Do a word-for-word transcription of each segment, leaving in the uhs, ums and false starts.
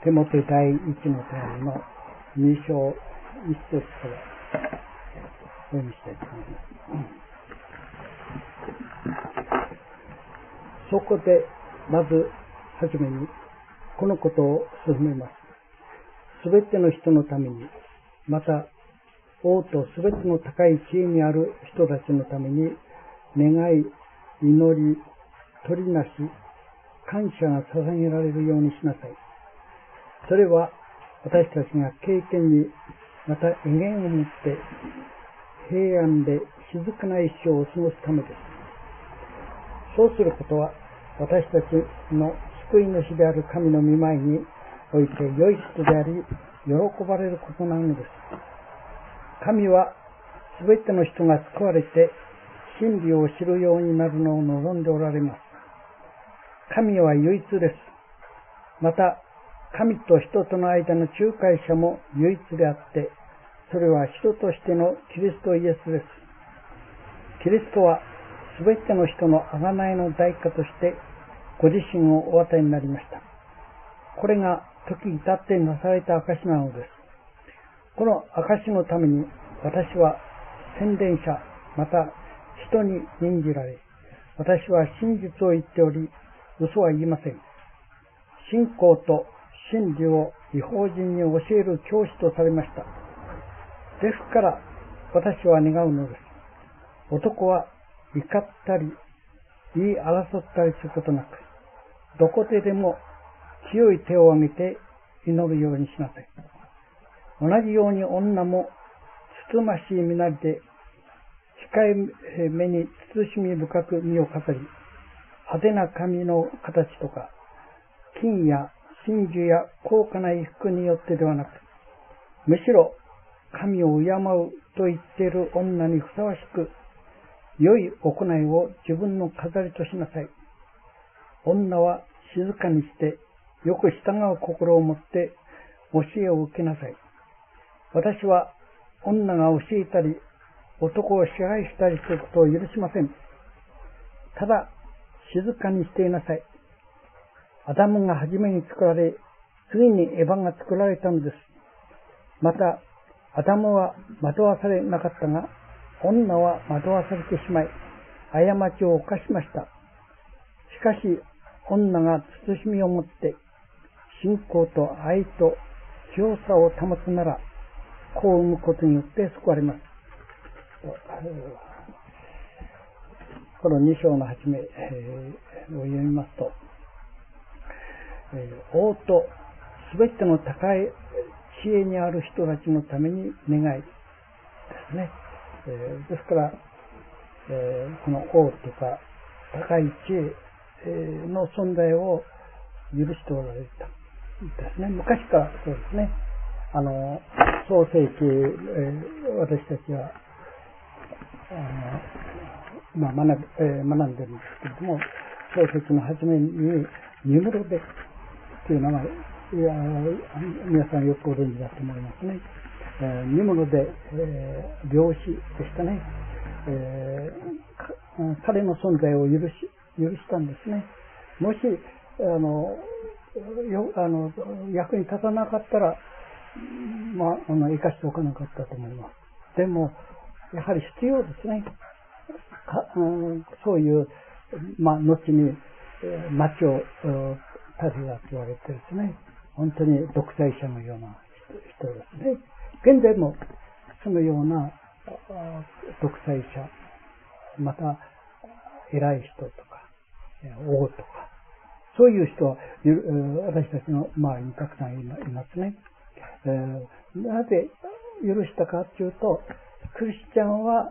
テモテ第一の手紙のに章一節からお読みしたいと思います。そこでまずはじめにこのことを進めます。すべての人のために、また王とすべての高い地位にある人たちのために願い、祈り、取りなし、感謝が捧げられるようにしなさい。それは私たちが経験に、また威厳を持って平安で静かな一生を過ごすためです。そうすることは私たちの救い主である神の御前において良いことであり、喜ばれることなのです。神はすべての人が救われて真理を知るようになるのを望んでおられます。神は唯一です。また神と人との間の仲介者も唯一であって、それは人としてのキリストイエスです。キリストはすべての人の贖いの代価としてご自身をお与えになりました。これが時至ってなされた証なのです。この証のために私は宣伝者、また人に任じられ、私は真実を言っており、嘘は言いません。信仰と真理を異邦人に教える教師とされました。ですから私は願うのです。男は怒ったり言い争ったりすることなく、どこででも強い手を挙げて祈るようにしなさい。同じように女もつつましい身なりで控えめに慎み深く身を飾り、派手な髪の形とか金や真珠や高価な衣服によってではなく、むしろ神を敬うと言っている女にふさわしく、良い行いを自分の飾りとしなさい。女は静かにしてよく従う心を持って教えを受けなさい。私は女が教えたり男を支配したりすることを許しません。ただ静かにしていなさい。アダムが初めに作られ、次にエヴァが作られたのです。またアダムは惑わされなかったが、女は惑わされてしまい過ちを犯しました。しかし女が慎みを持って信仰と愛と清さを保つなら、子を産むことによって救われます。このに章の初めを読みますと、王とすべての高い知恵にある人たちのために願いですね。ですからこの王とか高い知恵の存在を許しておられたですね。昔からそうですね。あの創世記、私たちはあの、まあ、学, 学んでるんですけれども、創世記の初めにニムロデという名前、いや皆さんよくご存知だと思いますね。えー、ニムロデ、えー、漁師でしたね。えー、彼の存在を許し許したんですね。もしあのよあの役に立たなかったら、まあ、あの生かしておかなかったと思います。でもやはり必要ですね。かうん、そういう、まあ、後に、えー、町を建てたと言われてですね、本当に独裁者のような人ですね。現在もそのような独裁者、また偉い人とか王とか、そういう人は私たちの周りにたくさんいますね。えー、なぜ許したかというと、クリスチャンは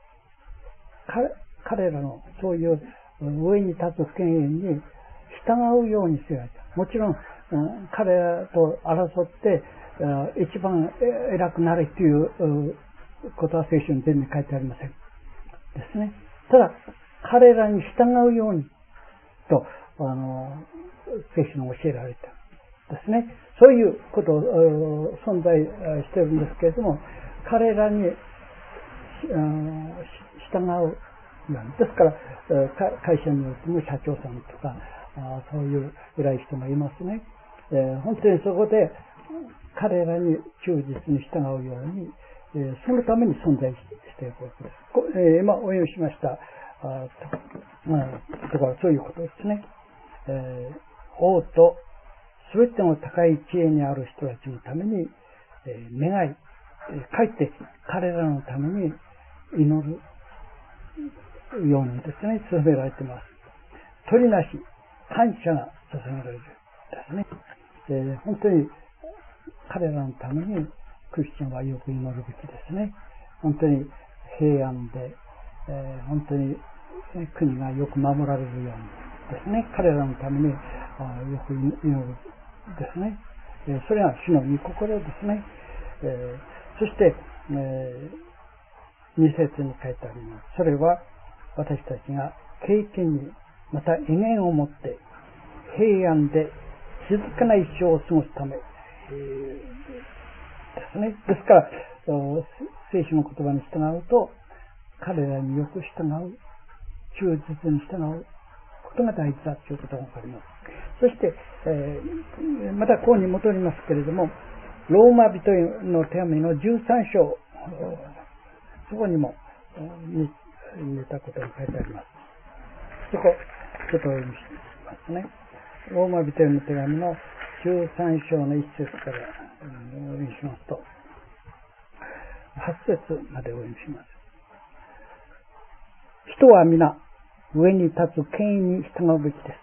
彼らのそういう上に立つ権威に従うようにせられた。もちろん彼らと争って一番偉くなれということは聖書に全然書いてありませんですね。ただ彼らに従うようにとあの聖書に教えられたですね。そういうことを存在しているんですけれども、彼らに従う。ですから会社によっても社長さんとかそういう偉い人がいますね。 えー、本当にそこで彼らに忠実に従うように、えー、そのために存在しているわけです。こえー、今お読みしましたあと、まあ、ところはそういうことですね。えー、王とすべての高い知恵にある人たちのために、えー、願い、かえって彼らのために祈るようにですね、進められています。取りなし、感謝が捧げられるですね。えー、本当に彼らのためにクリスチャンはよく祈るべきですね。本当に平安で、えー、本当に国がよく守られるようにですね、彼らのためによく祈るですね。えー、それが主の御心ですね。えー、そして、えー、に節に書いてあります。それは私たちが経験にまた威厳を持って平安で静かな一生を過ごすため、えー、ですね。ですから聖書の言葉に従うと彼らによく従う、忠実に従うことが大事だということがわかります。そして、えー、またここに戻りますけれども、ローマ人の手紙のじゅうさん章、そこにも似たことが書いてあります。そこ、ちょっとお読みしますね。ローマ人の手紙のじゅうさん章のいち節からお読みしますと、はち節までお読みします。人は皆、上に立つ権威に従うべきです。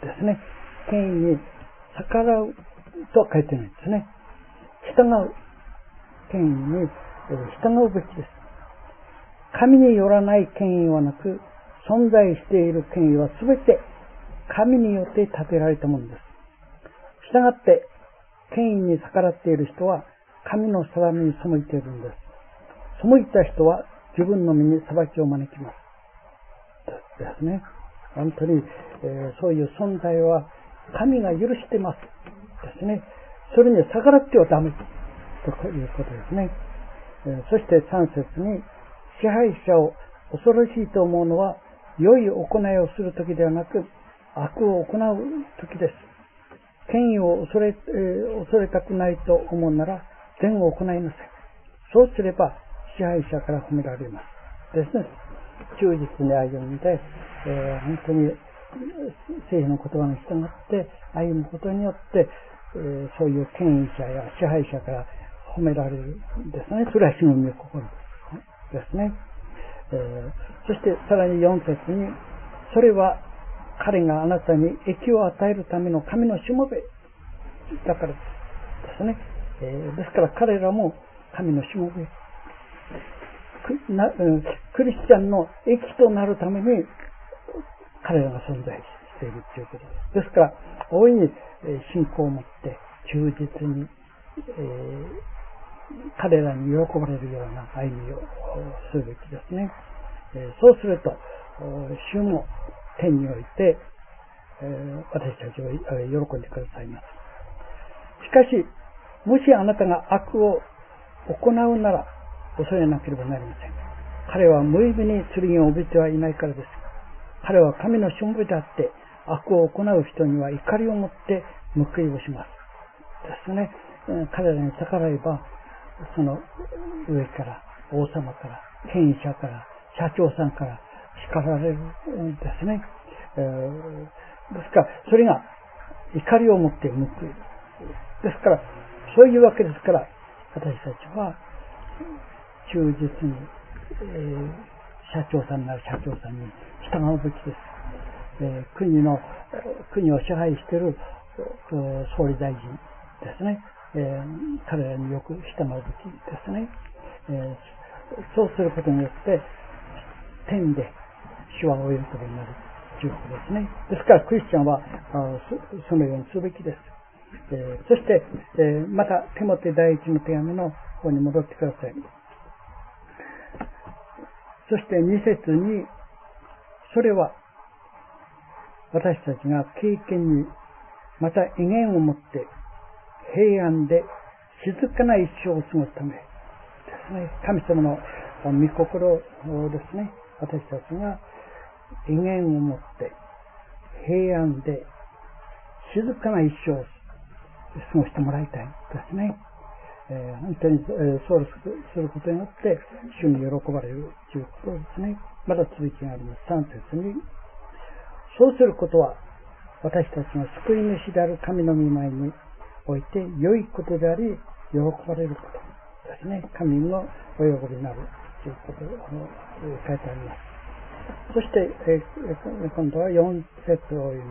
ですね。権威に逆らうとは書いてないんですね。従う。権威に従うべきです。神によらない権威はなく、存在している権威はすべて神によって立てられたものです。したがって、権威に逆らっている人は神の定めに背いているんです。背いた人は自分の身に裁きを招きます。ですね。本当に、えー、そういう存在は神が許してます。ですね。それに逆らってはダメということですね。えー、そしてさん節に、支配者を恐ろしいと思うのは良い行いをするときではなく悪を行うときです。権威を恐れ、えー、恐れたくないと思うなら善を行いなさい。そうすれば支配者から褒められます。ですね。忠実に歩んで、えー、本当に聖書の言葉に従って歩むことによって、えー、そういう権威者や支配者から褒められるんですね。それは主の御心ですね。えー、そしてさらによん節に、それは彼があなたに益を与えるための神のしもべだからですね。えー、ですから彼らも神のしもべク, なクリスチャンの益となるために彼らが存在しているということです。ですから大いに信仰を持って忠実に、えー彼らに喜ばれるような歩みをするべきですね。そうすると、主も天において私たちを喜んでくださいます。しかし、もしあなたが悪を行うなら恐れなければなりません。彼は無意味に剣を帯びてはいないからです。彼は神のしもべであって、悪を行う人には怒りを持って報いをします。ですね。彼らに逆らえば、その上から王様から権威者から社長さんから叱られるんですね。えー、ですからそれが怒りを持って報いる。ですからそういうわけですから私たちは忠実に、えー、社長さんなら社長さんに従うべきです。えー、国の国を支配している総理大臣ですね。えー、彼らによく従うべきですね。えー、そうすることによって天で主はお喜びになるということですね。ですからクリスチャンはそのようにするべきです。えー、そして、えー、またテモテ第一の手紙の方に戻ってください。そしてに節に、それは私たちが経験にまた威厳を持って平安で静かな一生を過ごすためですね。神様の御心ですね。私たちが威厳を持って平安で静かな一生を過ごしてもらいたいですね。えー、本当に、えー、そうすることによって主に喜ばれるということですね。まだ続きがあります。さん節に、そうすることは私たちの救い主である神の御前において良いことであり喜ばれることですね。神のお喜びになるということを書いてあります。そして、えー、今度はよん節を読みます。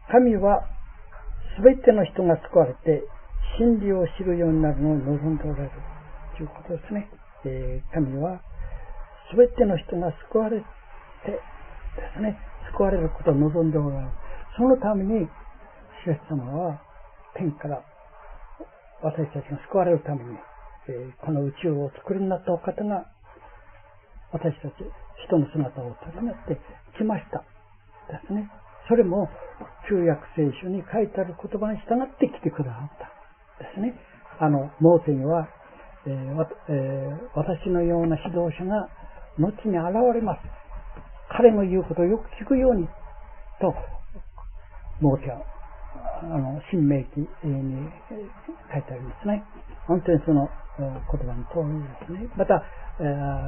神はすべての人が救われて真理を知るようになるのを望んでおられるということですね。えー、神はすべての人が救われてですね、救われることを望んでおられる。そのために主イエス様は天から私たちが救われるために、えー、この宇宙を作りになったお方が私たち人の姿を取りなってきましたですね。それも旧約聖書に書いてある言葉に従って来てくださったですね。あのモーセには、えーえー、私のような指導者が後に現れます。彼の言うことをよく聞くようにとモーセはあの新明記に書いてありますね。本当にその言葉の通りですね。また、え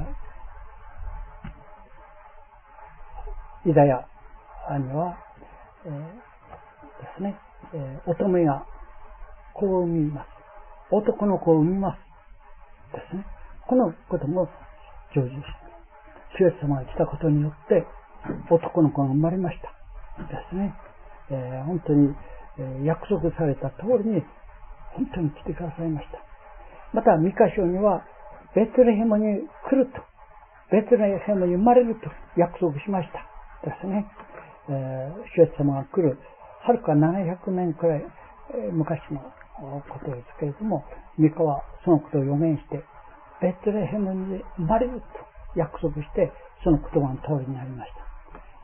ー、イザヤには、えー、ですね、えー、乙女が子を産みます。男の子を産みますですね。このことも成就して、主イエス様が来たことによって男の子が生まれましたですね。えー、本当に、えー、約束された通りに本当に来てくださいました。またミカ書にはベツレヘムに来ると、ベツレヘムに生まれると約束しましたですね。えー、主イエス様が来るはるかななひゃくねんくらい、えー、昔のことですけれども、ミカはそのことを予言してベツレヘムに生まれると約束して、その言葉の通りになりました。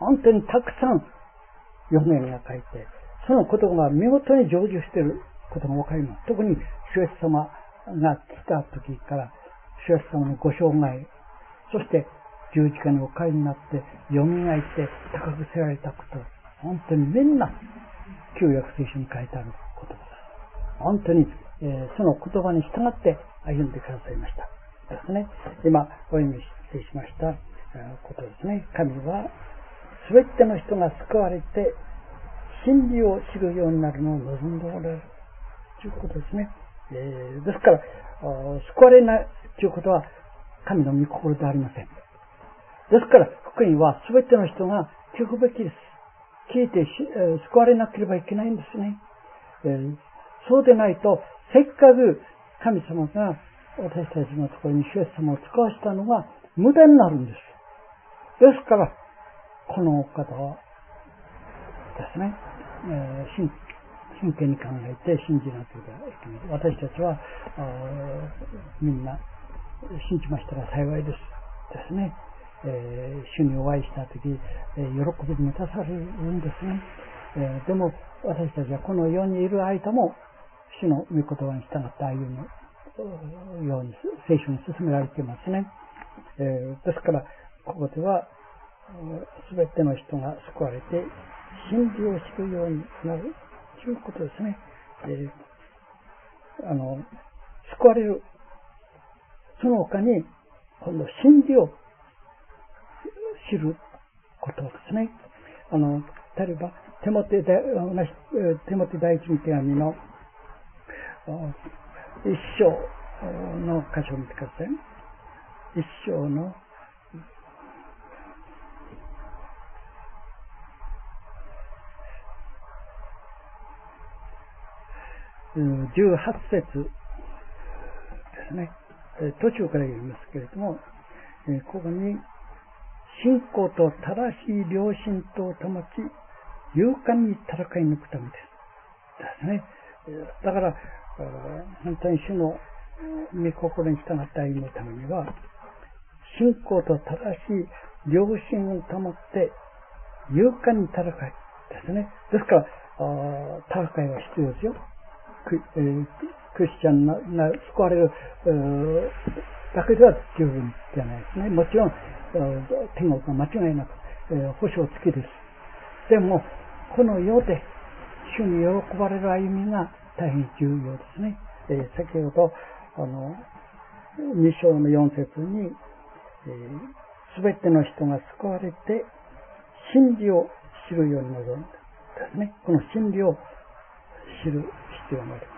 本当にたくさん予言が書いて、その言葉が見事に成就していることがわかります。特に主イエス様が来た時から、主イエス様のご生涯、そして十字架にお帰りになって蘇って高くせられたこと、本当にみんな旧約聖書に書いてあることです。本当に、えー、その言葉に従って歩んでくださいましたですね。今お読みしてしましたことですね。神はすべての人が救われて真理を知るようになるのを望んでおられるということですね。えー、ですから救われないということは神の御心ではありません。ですから福音はすべての人が聞くべきです。聞いて、えー、救われなければいけないんですね。えー、そうでないと、せっかく神様が私たちのところに主イエス様を使わしたのが無駄になるんです。ですから、このお方はですね、えー、真剣に考えて信じなければいけない。私たちはみんな信じましたら幸いですですね。えー、主にお会いしたとき、えー、喜びに満たされるんですね。えー、でも私たちはこの世にいる間も主の御言葉に従って歩むように聖書に進められていますね。えー、ですからここではすべての人が救われて真理を知るようになるということですね。えー、あの救われるその他に今度真理を知ることですね。あの例えばテモテテモテ第一の手紙の一章の箇所を見てください。一章のじゅうはち節ですね。途中から読みますけれども、ここに信仰と正しい良心とを保ち勇敢に戦い抜くためですですね。だから本当に主の御心に従って歩むためには信仰と正しい良心を保って勇敢に戦いですね。ですから戦いは必要ですよ。ク, えー、クリスチャンが救われるだけでは十分じゃないですね。もちろん天国は間違いなく、えー、保証付きです。でもこの世で主に喜ばれる歩みが大変重要ですね。えー、先ほど、あの、に章のよん節に、すべ、えー、ての人が救われて、真理を知るように望んだですね。この真理を知る必要があります。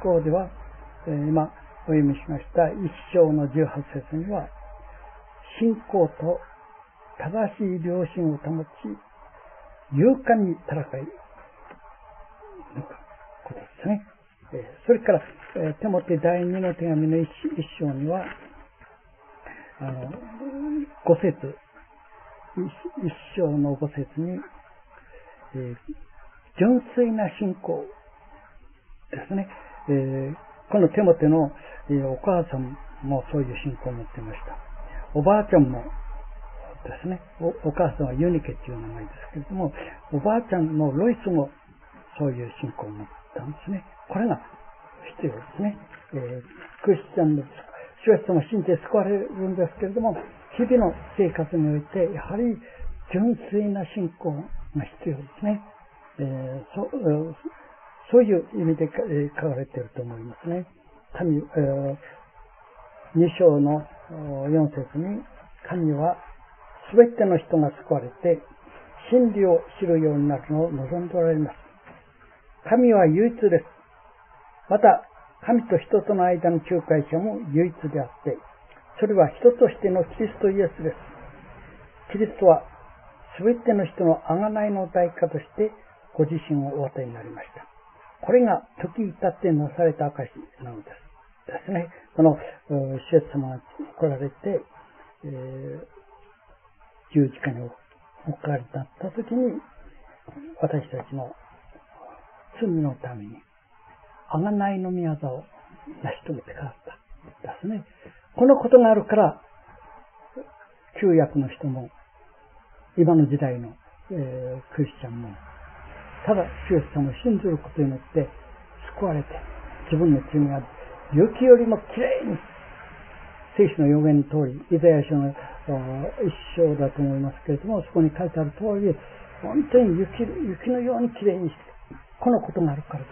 ここでは、えー、今お読みしましたいっ章のじゅうはち節には、信仰と正しい良心を保ち、勇敢に戦い抜くことですね。えー、それから、えー、テモテ第二の手紙の一章には、あの、ご節、一章のご節に、えー、純粋な信仰ですね。えー、このテモテの、えー、お母さんもそういう信仰を持っていました。おばあちゃんもですね、お, お母さんはユニケという名前ですけれども、おばあちゃんのロイスもそういう信仰を持ったんですね。これが必要ですね。えー、クリスチャンの主イエス様を信じて救われるんですけれども、日々の生活においてやはり純粋な信仰が必要ですね。えー、そ, そういう意味で書かれていると思いますね。神、えー、に章のよん節に、神はすべての人が救われて真理を知るようになるのを望んでおられます。神は唯一です。また神と人との間の仲介者も唯一であって、それは人としてのキリストイエスです。キリストはすべての人の贖いの代価としてご自身をお与えになりました。これが時至ってなされた証なのです。ですね。この主イエス様が来られて、えー、十字架に置かれた時に、私たちの罪のために贖いの御業を成し遂げてくださったですね。このことがあるから、旧約の人も今の時代の、えー、クリスチャンも、ただ主イエス様を信じることによって救われて、自分の罪が雪よりもきれいに、聖書の予言の通り、イザヤ書の一章だと思いますけれども、そこに書いてある通り、本当に 雪, 雪のようにきれいにして、このことがあるからです。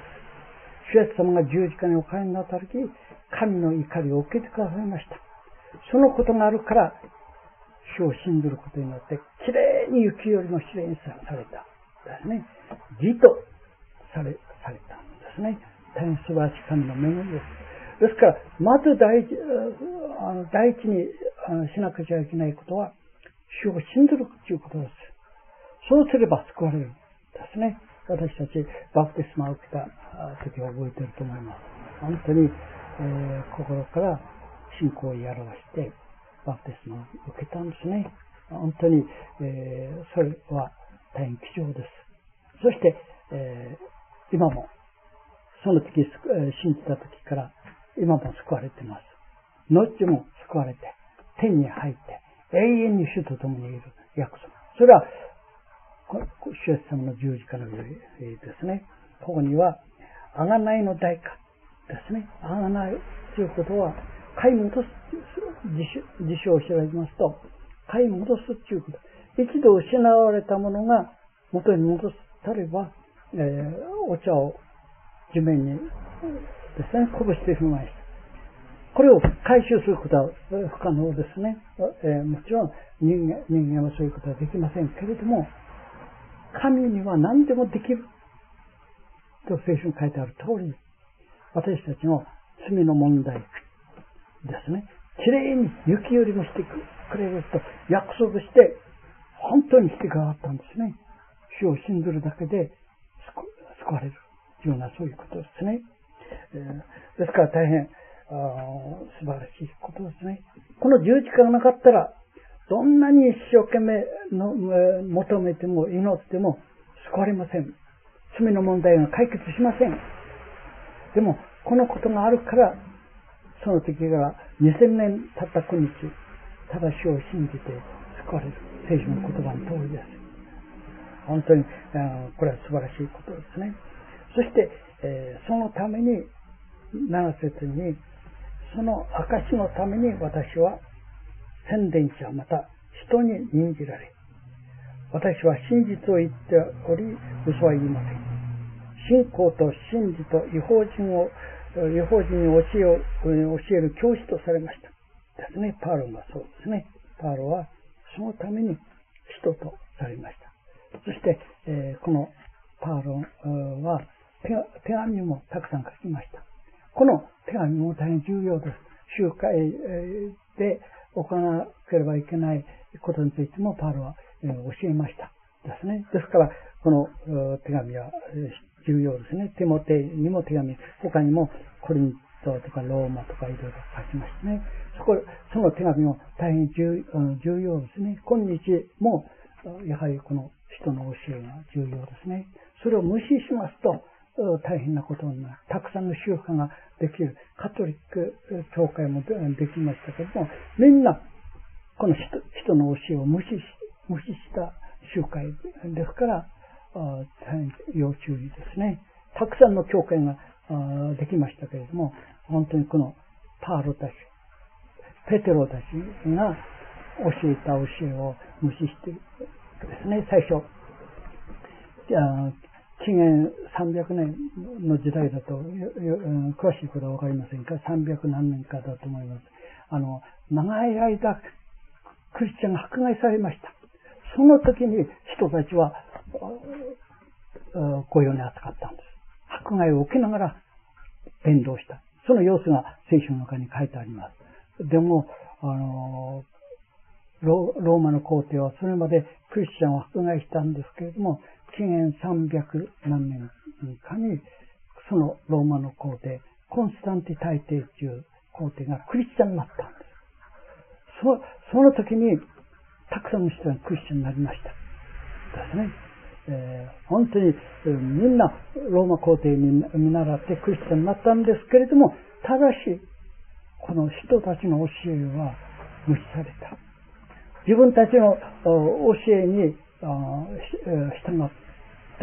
主イエス様が十字架にお帰りになったとき、神の怒りを受けてくださいました。そのことがあるから、主を信じることによって、きれいに雪よりもきれいにされた。ですね。義とされ、されたんですね。大変素晴らしい神の恵みです。ですから、まず第一、あの第一にしなくちゃいけないことは、主を信じるということです。そうすれば救われるんですね。私たち、バプテスマを受けた時は覚えていると思います。本当に、えー、心から信仰を表して、バプテスマを受けたんですね。本当に、えー、それは大変貴重です。そして、えー、今も、その時、信じた時から、今も救われています。後も救われて、天に入って、永遠に主と共にいる約束。それは、主イエス様の十字架の上ですね。ここには、贖いの代価ですね。贖いということは、買い戻す、辞書を調べますと、買い戻すということ。一度失われたものが元に戻す。例えば、えー、お茶を地面にですね、こぼしてしまいました。これを回収することは不可能ですね。えー、もちろん人間、人間はそういうことはできませんけれども、神には何でもできると聖書に書いてある通り、私たちの罪の問題ですね、きれいに雪よりもしてくれると約束して、本当にしてくださったんですね。主を信ずるだけで救われるというようなそういうことですね。えー、ですから大変素晴らしいことですね。この十字架がなかったら、どんなに一生懸命の求めても祈っても救われません。罪の問題が解決しません。でも、このことがあるから、その時からにせんねん経った今日、ただ主を信じて救われる。聖書の言葉の通りです。本当に、これは素晴らしいことですね。そして、そのために、なな節に、その証のために私は宣伝者また人に任じられ、私は真実を言っており嘘は言いません。 信仰と真理と違法人を、違法人に教えを、教える教師とされました。ですね。パウロがそうですね。パウロはそのために使徒とされました。そして、えー、このパウロは手、手紙もたくさん書きました。この手紙も大変重要です。集会で行わなければいけないことについてもパウロは教えましたですね。ですから、この手紙は重要ですね。テモテにも手紙、他にもコリントとかローマとかいろいろ書きましたね。そこ、その手紙も大変 重, 重要ですね。今日もやはりこの人の教えが重要ですね。それを無視しますと大変なことになる。たくさんの宗派ができる。カトリック教会もできましたけども、みんなこの 人, 人の教えを無視し、無視した宗会ですから、大変要注意ですね。たくさんの教会ができましたけれども、本当にこのパウロたち、ペテロたちが教えた教えを無視しているですね。最初、紀元さんびゃくねんの時代だと、詳しいことはわかりませんが、さんびゃく何年かだと思います。あの、長い間、クリスチャンが迫害されました。その時に人たちは、こういうように扱ったんです。迫害を受けながら伝道した。その様子が聖書の中に書いてあります。でも、あの、ローマの皇帝はそれまでクリスチャンを迫害したんですけれども、紀元さんびゃく何年かに、そのローマの皇帝、コンスタンティ大帝という皇帝がクリスチャンになったんです。そ, その時に、たくさんの人がクリスチャンになりました。ですね。えー、本当に、えー、みんなローマ皇帝に見習ってクリスチャンになったんですけれども、ただし、この人たちの教えは無視された。自分たちの教えに従った。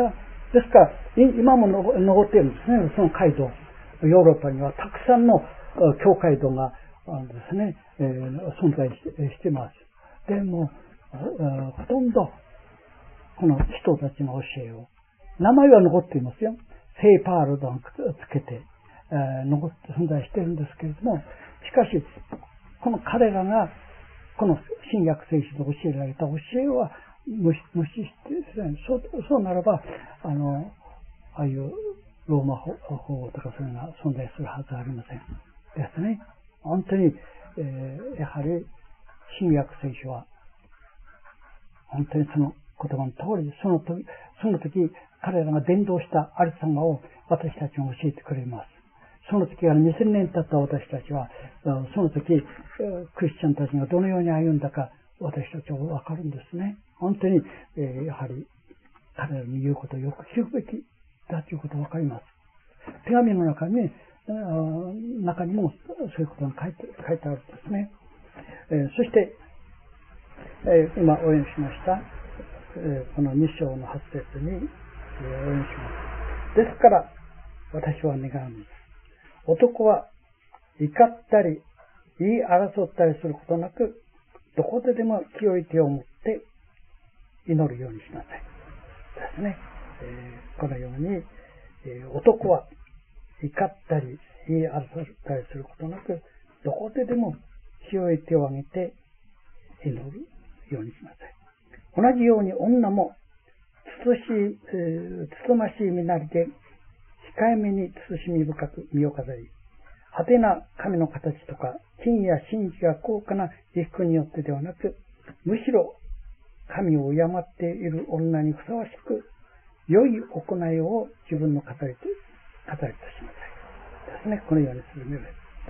ですから、今も残っているんですね。その街道。ヨーロッパにはたくさんの教会堂がですね、えー、存在しています。でも、ほとんどこの人たちの教えを、名前は残っていますよ。聖パウロとつけて、えー、残って存在しているんですけれども、しかし、この彼らが、この新約聖書で教えられた教えは無視、無視してですね、そう、そうならば、あの、ああいうローマ法とかそういうのが存在するはずはありません。ですね。本当に、えー、やはり新約聖書は、本当にその言葉の通り、その時、その時、彼らが伝道したありさまを私たちが教えてくれます。その時からにせんねん経った私たちは、その時、クリスチャンたちがどのように歩んだか、私たちはわかるんですね。本当に、えー、やはり、彼らの言うことをよく聞くべきだということがわかります。手紙の中に、中にもそういうことが書いて、書いてあるんですね。えー、そして、えー、今お読みしました、えー、このに章のはち節に、えー、お読みします。ですから、私は願うんです。男は怒ったり、言い争ったりすることなく、どこででも清い手を持って祈るようにしなさい。ですね。えー、このように、えー、男は怒ったり、言い争ったりすることなく、どこででも清い手を挙げて祈るようにしなさい。同じように女も、つつしい、えー、つつましい身なりで、控えめに慎み深く身を飾り、派手な髪の形とか、金や真珠が高価な衣服によってではなく、むしろ神を敬っている女にふさわしく、良い行いを自分の語りと、語りとしなさい。ですね。このようにするようです。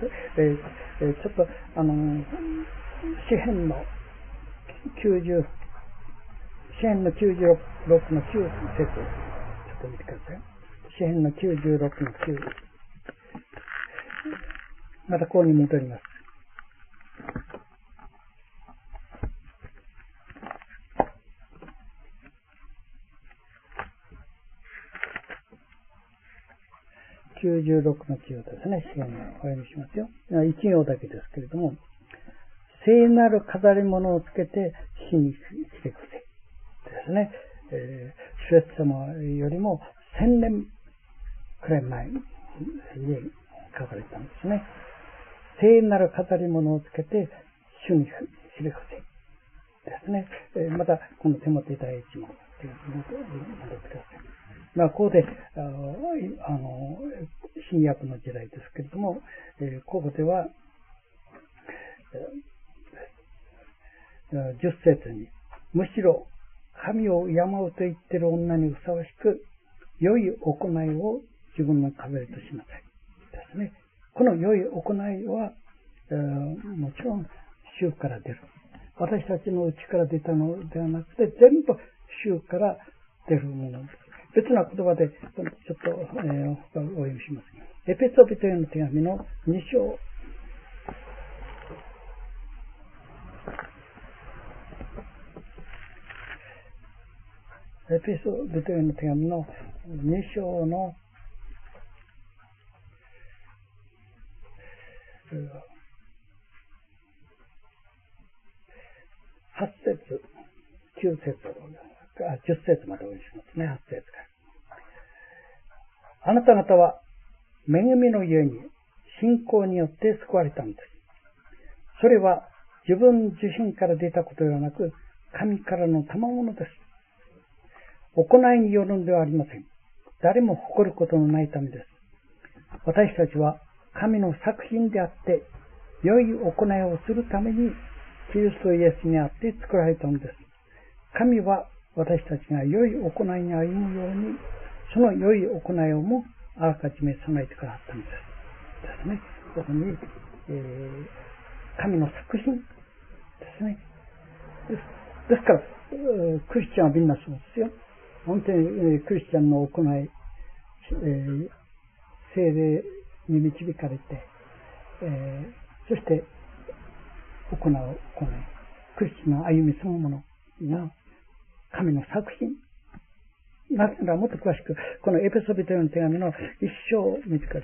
えーえー、ちょっと、あのー、詩編のきゅうじゅう、詩編のきゅうじゅうろくのきゅう節をちょっと見てください。詩編のきゅうじゅうろくのきゅう。またここに戻ります。きゅうじゅうろくのきゅうですね。詩編をお読みしますよ。一行だけですけれども、聖なる飾り物をつけて火にしてくれ。ですね。えー、主イエス様よりも千年くらい前に書かれたんですね。聖なる飾り物をつけて主にひれ伏せですね。またこのテモテ第一問というのを戻ってください。まあ、ここであの新約の時代ですけれども、ここではじゅっ節に、むしろ神を敬うと言っている女にふさわしく良い行いを自分の飾りとしなさいですね。この良い行いは、えー、もちろん主から出る。私たちの内から出たのではなくて、全部主から出るものです。別な言葉でちょっと、えー、お読みします。エペソビトへの手紙のに章。エペソビトへの手紙のに章のはち節、きゅう節、あじゅっ節までお読みしますね。はち節から。あなた方は恵みのゆえに信仰によって救われたのです。それは自分自身から出たことではなく、神からの賜物です。行いによるのではありません。誰も誇ることのないためです。私たちは神の作品であって、良い行いをするためにキリストイエスにあって作られたのです。神は私たちが良い行いに歩むように、その良い行いをもあらかじめ備えてくださったのです。ですね。ここに、えー、神の作品ですね。です、ですから、クリスチャンはみんなそうですよ。本当に、えー、クリスチャンの行い、えー、聖霊に導かれて、えー、そして行う行い、クリスチャンの歩みそのものが神の作品。なぜならもっと詳しく、このエペソビトへの手紙の一章を見てくださ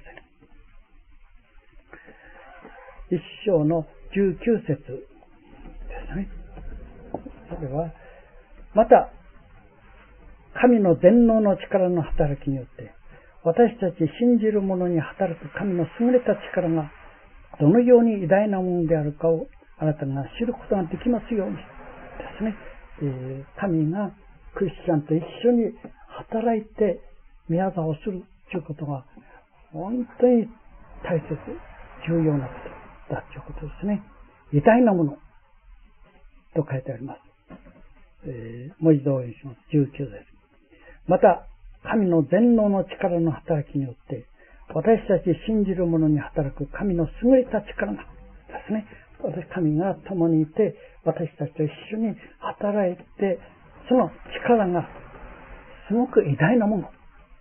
い。一章のじゅうきゅう節ですね。それは、また、神の全能の力の働きによって、私たち信じる者に働く神の優れた力がどのように偉大なものであるかをあなたが知ることができますようにですね。えー、神がクリスチャンと一緒に働いて宮沢をするということが本当に大切、重要なことだということですね。偉大なものと書いてあります。えー、文字通りにします。じゅうきゅうです。また、神の全能の力の働きによって、私たち信じる者に働く神の優れた力がですね、神が共にいて、私たちと一緒に働いて、その力がすごく偉大なもの。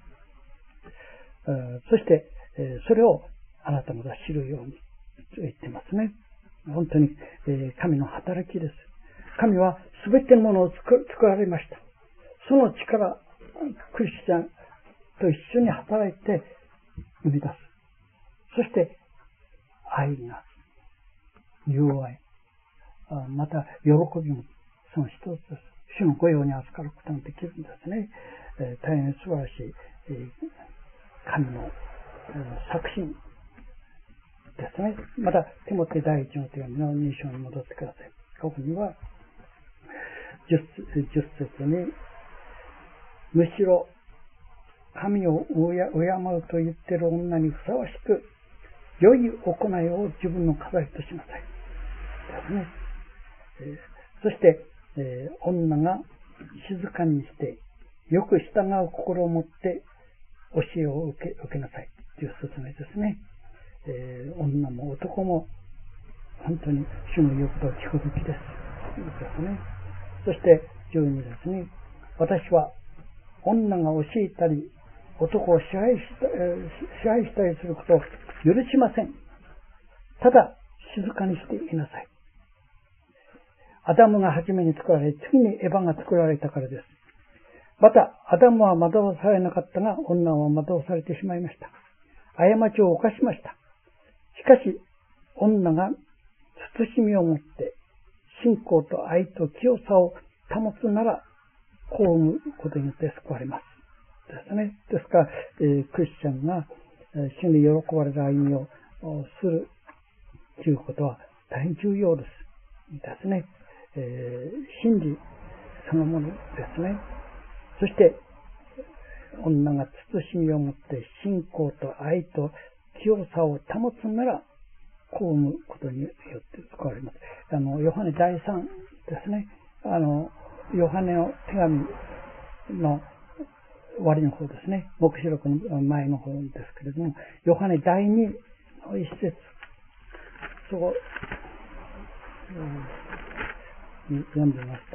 そして、それをあなた方が知るように言ってますね。本当に神の働きです。神は全てのものを 作, 作られました。その力、クリスチャンと一緒に働いて生み出す。そして愛が、友愛、また喜びもその一つです。主の御用に預かることができるんですね。えー、大変素晴らしい、えー、神の、えー、作品ですね。またテモテ第一の手紙のに章に戻ってください。ここにはじゅっ節に、むしろ神を敬うと言っている女にふさわしく良い行いを自分の飾りとしなさいですね。えー、そして、えー、女が静かにしてよく従う心を持って教えを受け、受けなさいという説明ですね。えー、女も男も本当に主の言うことを聞くべきですということですね。そしてじゅうにですね、私は女が教えたり男を支配した、えー、支配したりすることを許しません。ただ静かにしていなさい。アダムが初めに作られ、次にエヴァが作られたからです。また、アダムは惑わされなかったが、女は惑わされてしまいました。過ちを犯しました。しかし、女が慎みを持って、信仰と愛と清さを保つなら、幸むことによって救われます。 ですね。ですから、えー、クリスチャンが主に喜ばれる歩みをするということは大変重要です。ですね。えー、真理そのものですね。そして、女が慎みを持って信仰と愛と清さを保つなら、こう生むことによって使われます。あの、ヨハネだいさんですね。あの、ヨハネの手紙の終わりの方ですね。黙示録の前の方ですけれども、ヨハネだいにの一節、そこ、うん、読んでみますと、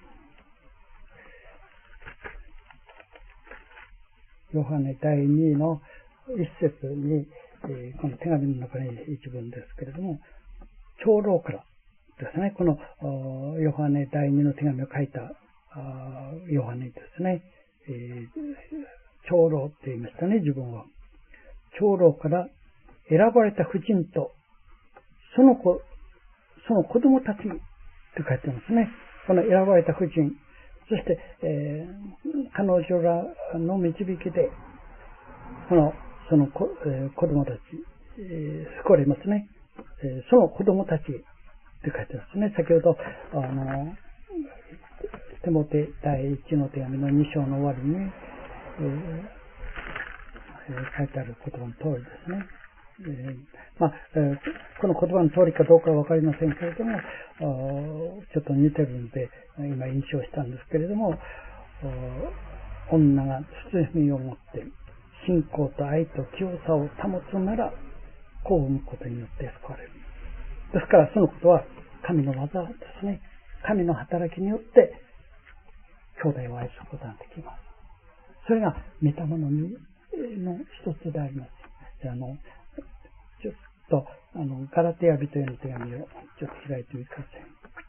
ヨハネだいにの一節に、えー、この手紙の中に一文ですけれども、長老からですね、このヨハネだいにの手紙を書いたヨハネですね、えー、長老って言いましたね、自分は。長老から選ばれた婦人と、その子、その子供たちって書いてますね。この選ばれた婦人、そして、えー、彼女らの導きで、この、その子、えー、子供たち、えー、救われますね。えー、その子供たちって書いてますね。先ほど、あの、テモテだいいちの手紙のに章の終わりに、えー、書いてある言葉の通りですね。えーまあえー、この言葉の通りかどうかはわかりませんけれども、ちょっと似てるんで、今印象したんですけれども、女が慎みを持って、信仰と愛と清さを保つなら、こう生むことによって救われる。ですから、そのことは神の技ですね。神の働きによって、兄弟を愛することができます。それが、御霊の実の一つであります。あの、ちょっと、あの、ガラテヤ人への手紙をちょっと開いてみてください。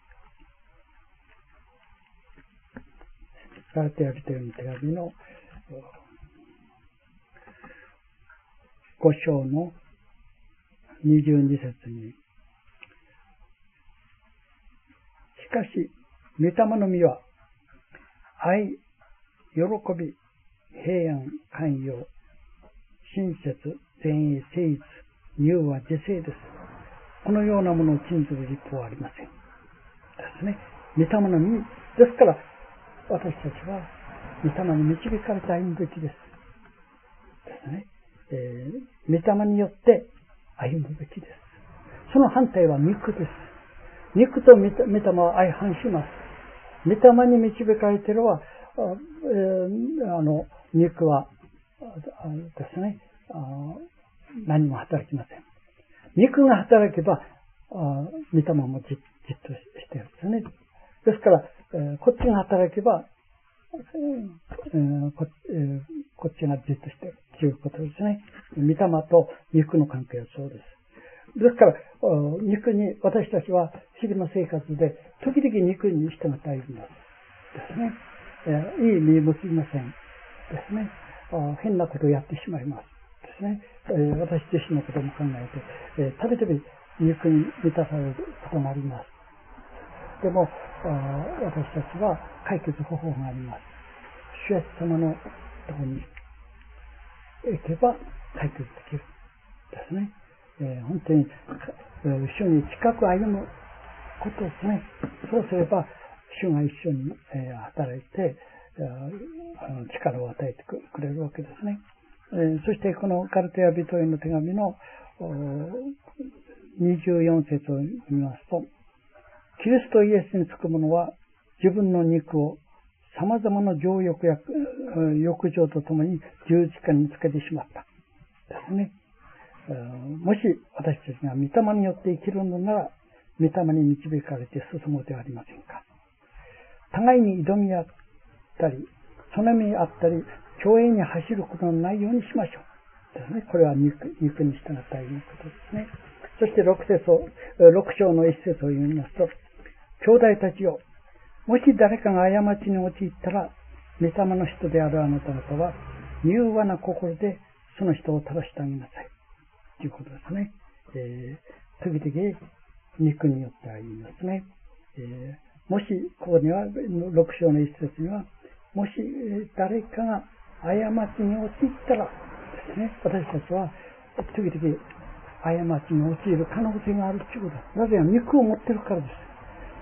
ガラテヤ人への手紙のご章のにじゅうに節に、しかし、御霊の実は、愛、喜び、平安、寛容、親切、善意、誠実、柔和、自制です。このようなものを禁ずる立法はありません。ですね。御霊の実ですから、私たちは御霊に導かれた歩むべきです。ですね。えー、御霊によって歩むべきです。その反対は肉です。肉と御霊は相反します。御霊に導かれているは、あ、えー、あの、肉は、あですね、あ、何も働きません。肉が働けば、あ、御霊もじっとしているんですね。ですから、えー、こっちが働けば、えーこえー、こっちがじっとしているということですね。御霊と肉の関係はそうです。ですから、肉に、私たちは日々の生活で、時々肉に従って歩みます。ですね。えー、いい実結びません。ですね。変なことをやってしまいます。ですね。えー、私自身のことも考えて、えー、たびたび肉に満たされることがあります。でも、私たちは解決方法があります。主イエス様のところに行けば解決できる。ですね。えー、本当に、えー、主に近く歩むことですね。そうすれば、主が一緒に、えー、働いて、えー、力を与えてくれるわけですね。えー、そしてこのガラテヤ人への手紙のにじゅうよん節を見ますと、キリストイエスにつく者は自分の肉を様々な情欲や欲情とともに十字架につけてしまった。ですね。もし私たちが御霊によって生きるのなら、御霊に導かれて進もうではありませんか。互いに挑み合ったり、そのみ合ったり、共栄に走ることのないようにしましょう。ですね。これは 肉, 肉に従ったということですね。そしてろく節を、ろく章のいち節を読みますと、兄弟たちよ、もし誰かが過ちに陥ったら、御霊の人であるあなた方は、柔和な心でその人を正してあげなさい。ということですね。えー、時々肉によって歩みますね。えー、もし、ここには、ろく章のいち節には、もし誰かが過ちに陥ったらですね、私たちは時々過ちに陥る可能性があるということです。なぜなら肉を持っているからです。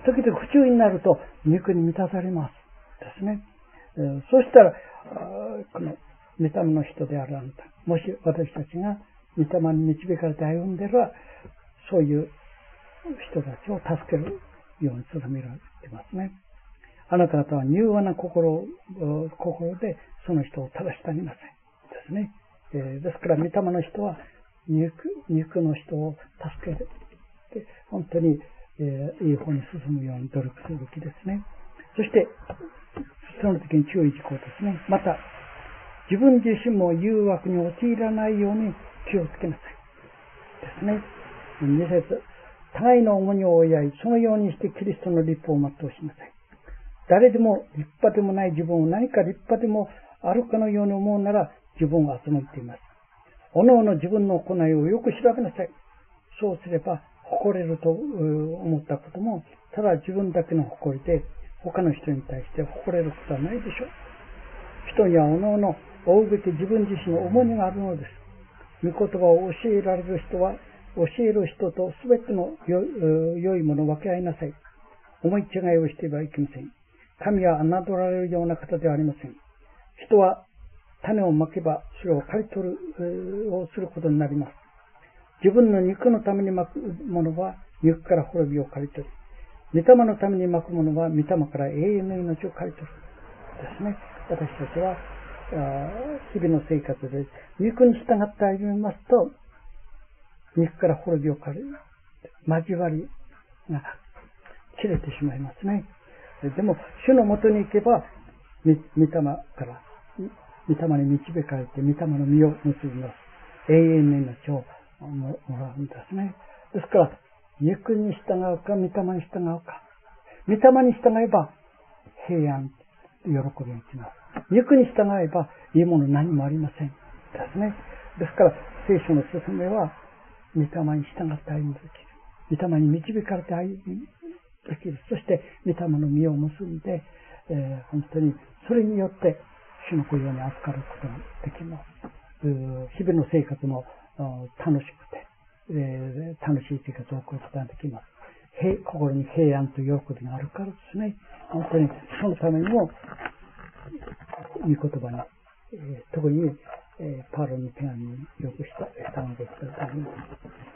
時々不注意になると肉に満たされますですね。えー、そしたらこの御霊の人であるあなた、もし私たちが御霊に導かれて歩んでいれば、そういう人たちを助けるように定められていますね。あなた方は柔和な心心でその人を正してあげなさいですね。えー、ですから御霊の人は肉、肉の人を助けて本当に、えー、いい方に進むように努力するべきですね。そしてその時に注意事項ですね。また自分自身も誘惑に陥らないように気をつけなさいですね。に節、互いの重荷を負い合い、そのようにしてキリストの立法を全うしなさい。誰でも立派でもない自分を何か立派でもあるかのように思うなら自分を欺いています。おのおの自分の行いをよく調べなさい。そうすれば誇れると思ったこともただ自分だけの誇りで他の人に対して誇れることはないでしょう。人にはおのおの負うべき自分自身の重荷があるのです。御言葉を教えられる人は教える人とすべての良いものを分け合いなさい。思い違いをしてはいけません。神は侮られるような方ではありません。人は種をまけばそれを刈り取るをすることになります。自分の肉のためにまくものは肉から滅びを刈り取り、御霊のためにまくものは御霊から永遠の命を刈り取るですね。私たちは日々の生活で肉に従って歩みますと肉から滅びを刈り交わりが切れてしまいますね。でも主のもとに行けば御霊から御霊に導かれて御霊の実を結びます。永遠の命をもらうんですね。ですから肉に従うか御霊に従うか。御霊に従えば平安喜びに来ます。肉に従えばいいもの何もありませんですね。ですから聖書の勧めは御霊に従って歩むべき、御霊に導かれて歩むべきです。そして御霊の実を結んで、えー、本当にそれによって主の御用に預かることができます。日々の生活も楽しくて、えー、楽しい生活を送ることができます。心に平安と喜びがあるからですね。本当にそのためにもいい言葉に、えー、特に、えー、パウロの手紙によくした、したのでしたと思います。